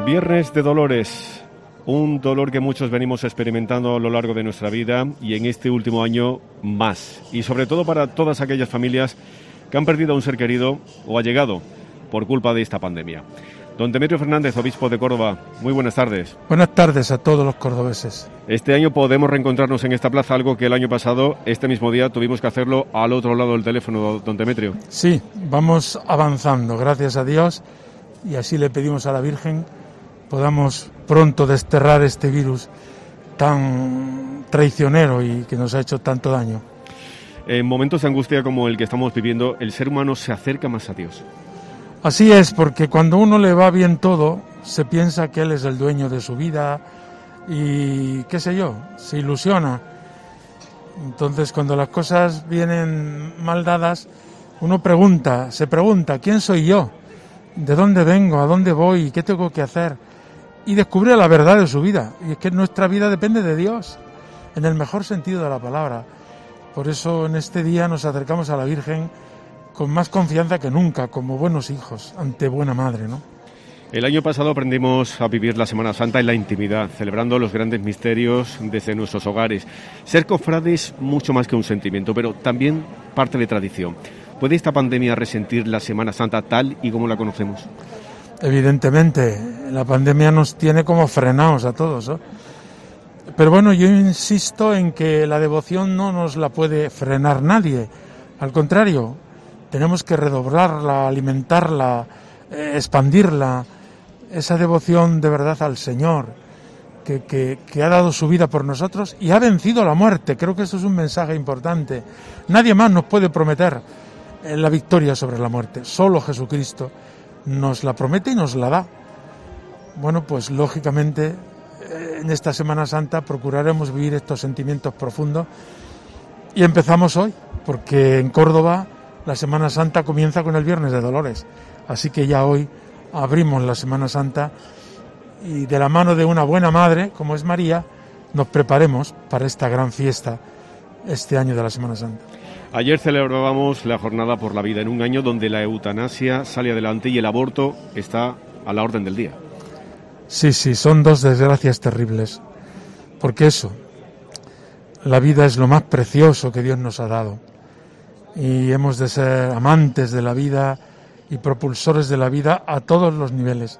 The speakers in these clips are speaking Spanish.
Viernes de Dolores, un dolor que muchos venimos experimentando a lo largo de nuestra vida y en este último año más. Y sobre todo para todas aquellas familias que han perdido a un ser querido o allegado por culpa de esta pandemia. Don Demetrio Fernández, obispo de Córdoba, muy buenas tardes. Buenas tardes a todos los cordobeses. Este año podemos reencontrarnos en esta plaza, algo que el año pasado, este mismo día, tuvimos que hacerlo al otro lado del teléfono, don Demetrio. Sí, vamos avanzando, gracias a Dios, y así le pedimos a la Virgen podamos pronto desterrar este virus tan traicionero y que nos ha hecho tanto daño. En momentos de angustia como el que estamos viviendo, el ser humano se acerca más a Dios. Así es, porque cuando uno le va bien todo, se piensa que él es el dueño de su vida y, qué sé yo, se ilusiona. Entonces, cuando las cosas vienen mal dadas, uno se pregunta, ¿quién soy yo? ¿De dónde vengo? ¿A dónde voy? ¿Qué tengo que hacer? Y descubre la verdad de su vida. Y es que nuestra vida depende de Dios, en el mejor sentido de la palabra. Por eso, en este día nos acercamos a la Virgen con más confianza que nunca, como buenos hijos, ante buena madre, ¿no? El año pasado aprendimos a vivir la Semana Santa en la intimidad, celebrando los grandes misterios desde nuestros hogares. Ser cofrade es mucho más que un sentimiento, pero también parte de tradición. ¿Puede esta pandemia resentir la Semana Santa tal y como la conocemos? Evidentemente, la pandemia nos tiene como frenados a todos, ¿no? Pero bueno, yo insisto en que la devoción no nos la puede frenar nadie. Al contrario, tenemos que redoblarla, alimentarla, expandirla, esa devoción de verdad al Señor, que ha dado su vida por nosotros y ha vencido la muerte. Creo que eso es un mensaje importante. Nadie más nos puede prometer la victoria sobre la muerte. Solo Jesucristo nos la promete y nos la da. Bueno, pues lógicamente en esta Semana Santa procuraremos vivir estos sentimientos profundos y empezamos hoy, porque en Córdoba la Semana Santa comienza con el Viernes de Dolores, así que ya hoy abrimos la Semana Santa y de la mano de una buena madre, como es María, nos preparemos para esta gran fiesta este año de la Semana Santa. Ayer celebrábamos la Jornada por la Vida, en un año donde la eutanasia sale adelante y el aborto está a la orden del día. Sí, son dos desgracias terribles, porque la vida es lo más precioso que Dios nos ha dado. Y hemos de ser amantes de la vida y propulsores de la vida a todos los niveles.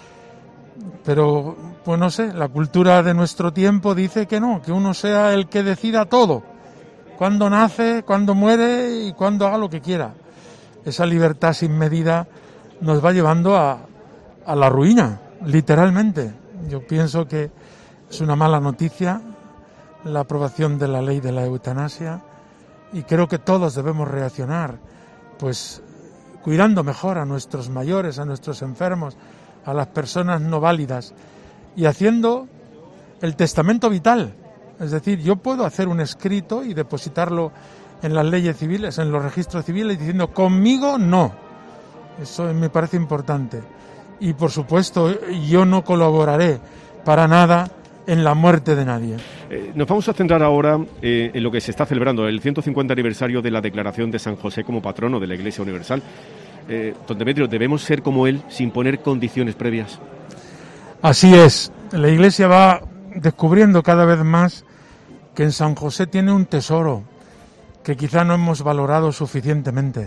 Pero, pues no sé, la cultura de nuestro tiempo dice que no, que uno sea el que decida todo, cuándo nace, cuándo muere y cuándo haga lo que quiera. Esa libertad sin medida nos va llevando a la ruina, literalmente. Yo pienso que es una mala noticia la aprobación de la ley de la eutanasia. Y creo que todos debemos reaccionar, pues cuidando mejor a nuestros mayores, a nuestros enfermos, a las personas no válidas y haciendo el testamento vital. Es decir, yo puedo hacer un escrito y depositarlo en las leyes civiles, en los registros civiles, diciendo conmigo no. Eso me parece importante. Y por supuesto, yo no colaboraré para nada en la muerte de nadie. Nos vamos a centrar ahora en lo que se está celebrando, el 150 aniversario de la declaración de San José como patrono de la Iglesia Universal. Don Demetrio, ¿debemos ser como él sin poner condiciones previas? Así es. La Iglesia va descubriendo cada vez más que en San José tiene un tesoro que quizá no hemos valorado suficientemente.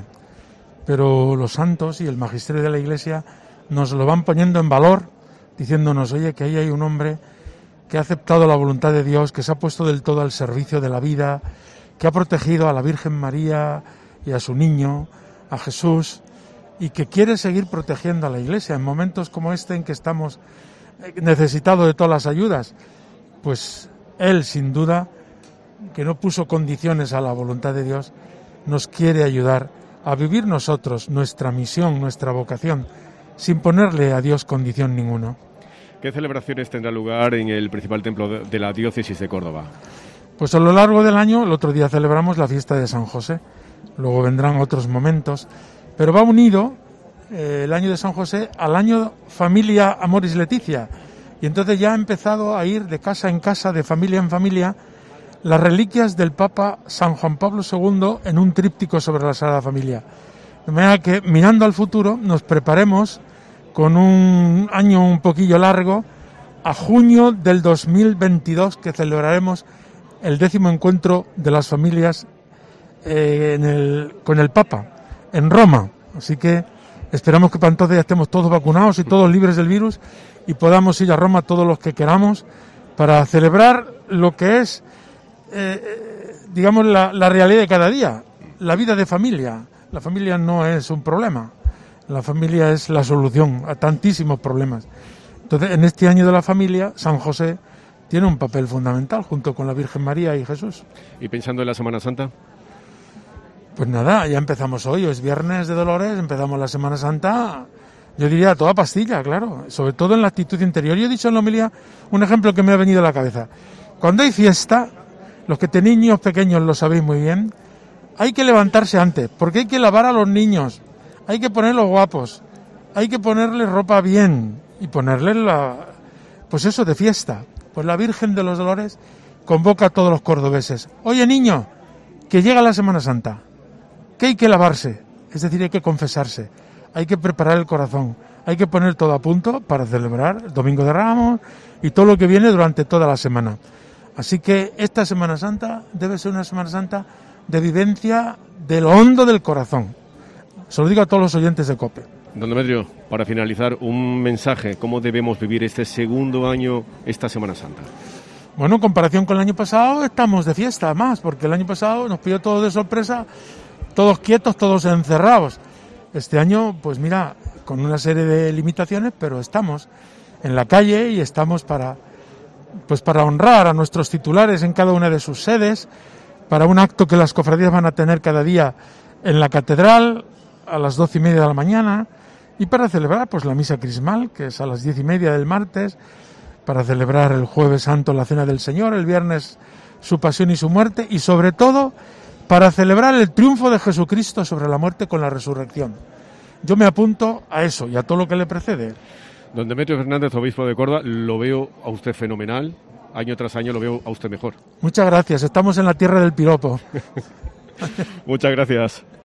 Pero los santos y el magisterio de la Iglesia nos lo van poniendo en valor, diciéndonos, oye, que ahí hay un hombre que ha aceptado la voluntad de Dios, que se ha puesto del todo al servicio de la vida, que ha protegido a la Virgen María y a su niño, a Jesús, y que quiere seguir protegiendo a la Iglesia en momentos como este en que estamos necesitados de todas las ayudas. Pues él, sin duda, que no puso condiciones a la voluntad de Dios, nos quiere ayudar a vivir nosotros nuestra misión, nuestra vocación, sin ponerle a Dios condición ninguna. ¿Qué celebraciones tendrá lugar en el principal templo de la diócesis de Córdoba? Pues a lo largo del año, el otro día celebramos la fiesta de San José, luego vendrán otros momentos, pero va unido el año de San José al año Familia Amoris Laetitia, y entonces ya ha empezado a ir de casa en casa, de familia en familia, las reliquias del Papa San Juan Pablo II en un tríptico sobre la Sagrada Familia. De manera que, mirando al futuro, nos preparemos con un año un poquillo largo, a junio del 2022, que celebraremos el 10º encuentro de las familias con el Papa en Roma. Así que esperamos que para entonces ya estemos todos vacunados y todos libres del virus y podamos ir a Roma todos los que queramos para celebrar lo que es, digamos, la realidad de cada día, la vida de familia. La familia no es un problema, la familia es la solución a tantísimos problemas. Entonces, en este año de la familia, San José tiene un papel fundamental junto con la Virgen María y Jesús. ¿Y pensando en la Semana Santa? Pues nada, ya empezamos hoy es Viernes de Dolores, empezamos la Semana Santa, yo diría a toda pastilla, claro, sobre todo en la actitud interior. Yo he dicho en la homilía un ejemplo que me ha venido a la cabeza. Cuando hay fiesta, los que tenéis niños pequeños lo sabéis muy bien, hay que levantarse antes, porque hay que lavar a los niños, hay que ponerlos guapos, hay que ponerles ropa bien y ponerles pues eso, de fiesta. Pues la Virgen de los Dolores convoca a todos los cordobeses. Oye, niño, que llega la Semana Santa, que hay que lavarse, es decir, hay que confesarse, hay que preparar el corazón, hay que poner todo a punto para celebrar el Domingo de Ramos y todo lo que viene durante toda la semana. Así que esta Semana Santa debe ser una Semana Santa de vivencia de lo hondo del corazón. Se lo digo a todos los oyentes de COPE. Don Demetrio, para finalizar, un mensaje, ¿cómo debemos vivir este segundo año, esta Semana Santa? Bueno, en comparación con el año pasado, estamos de fiesta más, porque el año pasado nos pilló todo de sorpresa, todos quietos, todos encerrados. Este año, pues mira, con una serie de limitaciones, pero estamos en la calle y estamos para honrar a nuestros titulares en cada una de sus sedes, para un acto que las cofradías van a tener cada día en la catedral a las 12:30 de la mañana y para celebrar pues la misa crismal, que es a las 10:30 del martes, para celebrar el Jueves Santo la Cena del Señor, el viernes su pasión y su muerte y sobre todo para celebrar el triunfo de Jesucristo sobre la muerte con la resurrección. Yo me apunto a eso y a todo lo que le precede. Don Demetrio Fernández, obispo de Córdoba, lo veo a usted fenomenal. Año tras año lo veo a usted mejor. Muchas gracias. Estamos en la tierra del piropo. Muchas gracias.